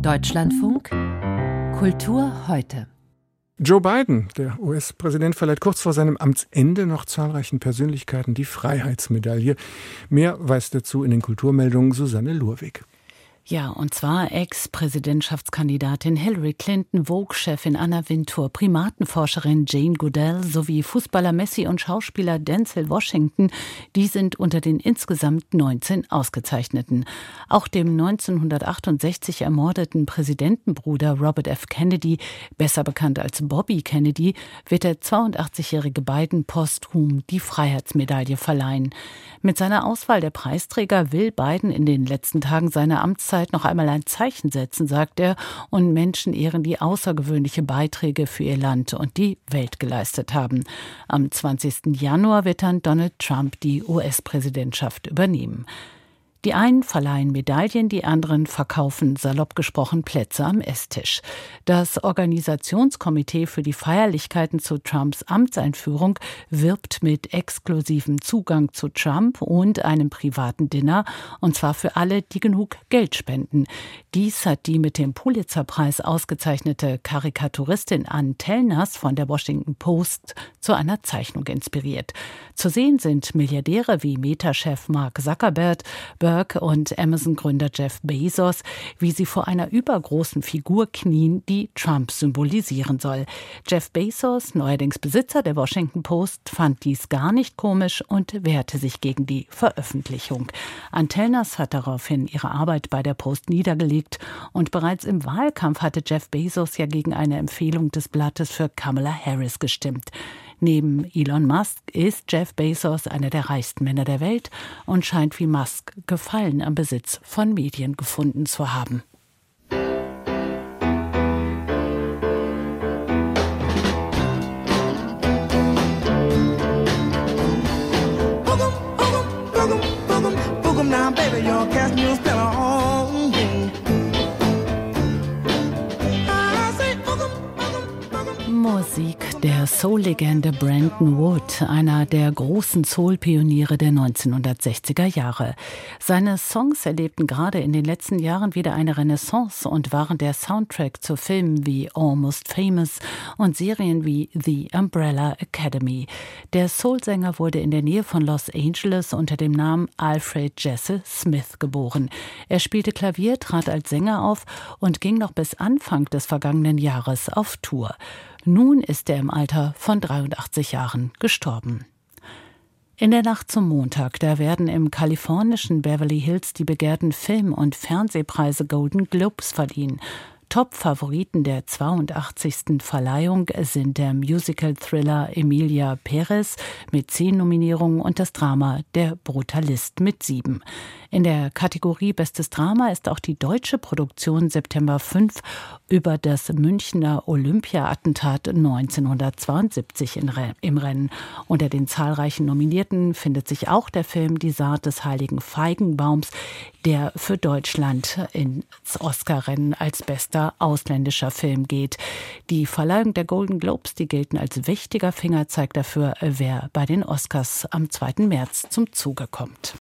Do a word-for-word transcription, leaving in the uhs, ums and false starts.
Deutschlandfunk Kultur heute. Joe Biden, der U S-Präsident, verleiht kurz vor seinem Amtsende noch zahlreichen Persönlichkeiten die Freiheitsmedaille. Mehr weiß dazu in den Kulturmeldungen Susanne Lurwig. Ja, und zwar Ex-Präsidentschaftskandidatin Hillary Clinton, Vogue-Chefin Anna Wintour, Primatenforscherin Jane Goodall sowie Fußballer Messi und Schauspieler Denzel Washington, die sind unter den insgesamt neunzehn Ausgezeichneten. Auch dem neunzehnhundertachtundsechzig ermordeten Präsidentenbruder Robert F. Kennedy, besser bekannt als Bobby Kennedy, wird der zweiundachtzigjährige Biden posthum die Freiheitsmedaille verleihen. Mit seiner Auswahl der Preisträger will Biden in den letzten Tagen seiner Amtszeit noch einmal ein Zeichen setzen, sagt er, und Menschen ehren, die außergewöhnliche Beiträge für ihr Land und die Welt geleistet haben. Am zwanzigsten Januar wird dann Donald Trump die U S-Präsidentschaft übernehmen. Die einen verleihen Medaillen, die anderen verkaufen, salopp gesprochen, Plätze am Esstisch. Das Organisationskomitee für die Feierlichkeiten zu Trumps Amtseinführung wirbt mit exklusivem Zugang zu Trump und einem privaten Dinner, und zwar für alle, die genug Geld spenden. Dies hat die mit dem Pulitzerpreis ausgezeichnete Karikaturistin Ann Telners von der Washington Post zu einer Zeichnung inspiriert. Zu sehen sind Milliardäre wie Meta-Chef Mark Zuckerberg, und Amazon-Gründer Jeff Bezos, wie sie vor einer übergroßen Figur knien, die Trump symbolisieren soll. Jeff Bezos, neuerdings Besitzer der Washington Post, fand dies gar nicht komisch und wehrte sich gegen die Veröffentlichung. Ann Telners hat daraufhin ihre Arbeit bei der Post niedergelegt und bereits im Wahlkampf hatte Jeff Bezos ja gegen eine Empfehlung des Blattes für Kamala Harris gestimmt. Neben Elon Musk ist Jeff Bezos einer der reichsten Männer der Welt und scheint wie Musk Gefallen am Besitz von Medien gefunden zu haben. Musik der Soul-Legende Brandon Wood, einer der großen Soul-Pioniere der neunzehnhundertsechziger Jahre. Seine Songs erlebten gerade in den letzten Jahren wieder eine Renaissance und waren der Soundtrack zu Filmen wie Almost Famous und Serien wie The Umbrella Academy. Der Soul-Sänger wurde in der Nähe von Los Angeles unter dem Namen Alfred Jesse Smith geboren. Er spielte Klavier, trat als Sänger auf und ging noch bis Anfang des vergangenen Jahres auf Tour. Nun ist er im Alter von dreiundachtzig Jahren gestorben. In der Nacht zum Montag, da werden im kalifornischen Beverly Hills die begehrten Film- und Fernsehpreise Golden Globes verliehen. Top-Favoriten der zweiundachtzigsten Verleihung sind der Musical-Thriller Emilia Perez mit zehn Nominierungen und das Drama Der Brutalist mit sieben. In der Kategorie Bestes Drama ist auch die deutsche Produktion September fünf über das Münchner Olympia-Attentat neunzehnhundertzweiundsiebzig in Re- im Rennen. Unter den zahlreichen Nominierten findet sich auch der Film Die Saat des heiligen Feigenbaums, der für Deutschland ins Oscar-Rennen als bester ausländischer Film geht. Die Verleihung der Golden Globes, die gelten als wichtiger Fingerzeig dafür, wer bei den Oscars am zweiten März zum Zuge kommt.